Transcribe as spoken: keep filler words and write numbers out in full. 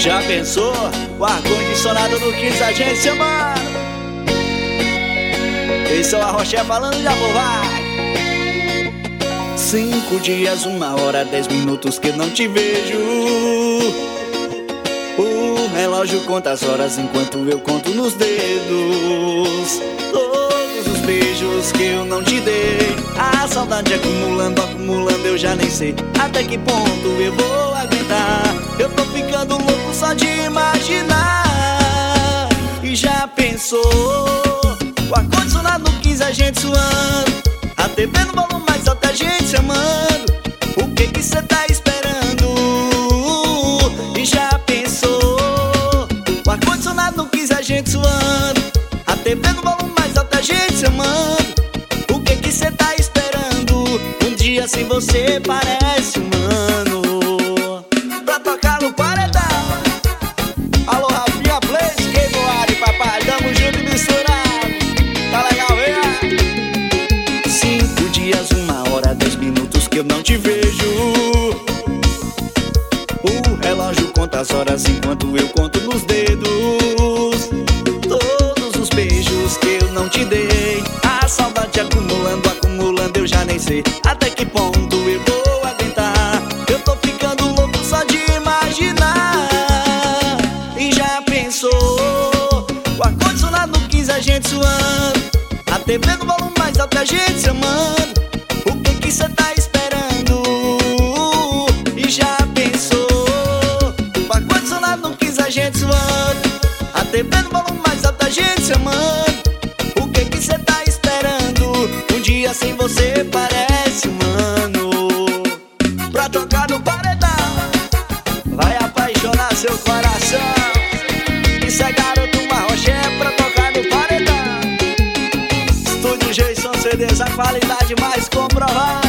Já pensou? O ar-condicionado do quinze Agência, mano. Esse é o Arroché falando de amor, vai. Cinco dias, uma hora, dez minutos que eu não te vejo. O relógio conta as horas enquanto eu conto nos dedos. Todos os beijos que eu não te dei, a saudade acumulando, acumulando, eu já nem sei até que ponto eu vou aguentar. Eu tô ficando louco só de imaginar. E já pensou? O ar-condicionado no quinze, a gente suando, a T V no volume mais alto, a gente se amando. O que que cê tá esperando? E já pensou? O ar-condicionado no quinze, a gente suando, a T V no volume mais alto, a gente se amando. O que que cê tá esperando? Um dia sem você parece humano. Pra tocar no paredão. Alô, Rafinha Play, Skateboard, papai, tamo junto e misturado. Tá legal, vem? Cinco dias, uma hora, dez minutos que eu não te vejo. O relógio conta as horas enquanto eu conto nos dedos. Todos os beijos que eu não te dei, a saudade acumulando, acumulando, eu já nem sei até que ponto eu vou aguentar. Eu tô ficando louco só de imaginar. E já pensou? O ar-condicionado no quinze, a gente suando, a T V no volume mais alto, a gente se amando. O que que cê tá esperando? E já pensou? O ar-condicionado no quinze, a gente suando, a T V no volume mais alto, a gente se amando. O que que cê tá esperando? Um dia sem você parece humano. Pra tocar no paredão, vai apaixonar seu coração. Isso é garoto Arroché pra tocar no paredão. Estúdio Jason C Ds, a qualidade mais comprovada.